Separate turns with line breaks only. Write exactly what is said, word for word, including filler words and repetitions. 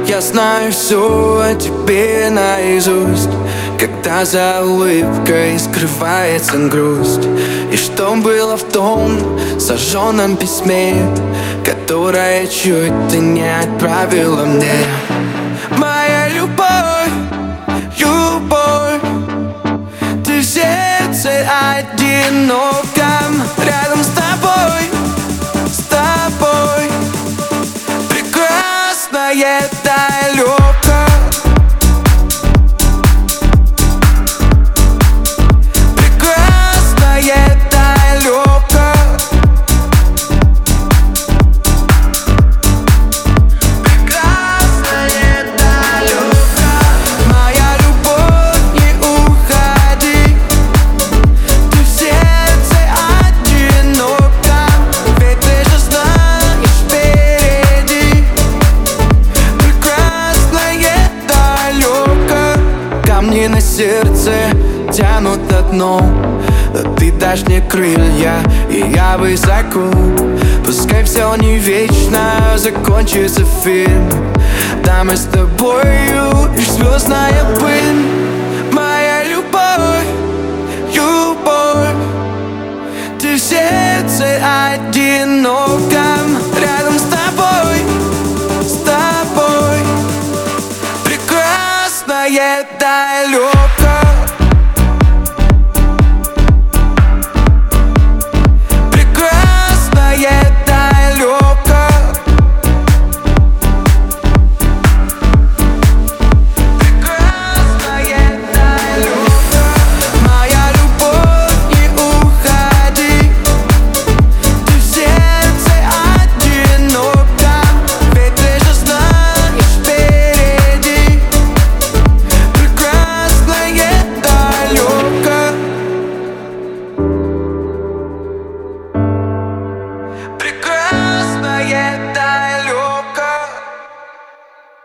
Я знаю все о тебе наизусть, когда за улыбкой скрывается грусть. И что было в том сожженном письме, которое чуть ты не отправила мне. Моя любовь, любовь, ты в сердце одиноком. Рядом с тобой, с тобой прекрасное далеко. Прекрасное далеко. Прекрасное далеко. Моя любовь, не уходи, ты в сердце одинока. Ведь ты же знаешь впереди прекрасное далеко. Камни на сердце тянут на дно, но ты дашь мне крылья, и я высоко. Пускай все не вечно, закончится фильм, да мы с тобою лишь звездная пыль. Моя любовь, любовь, ты в сердце одиноком. Рядом с тобой, с тобой прекрасное далеко.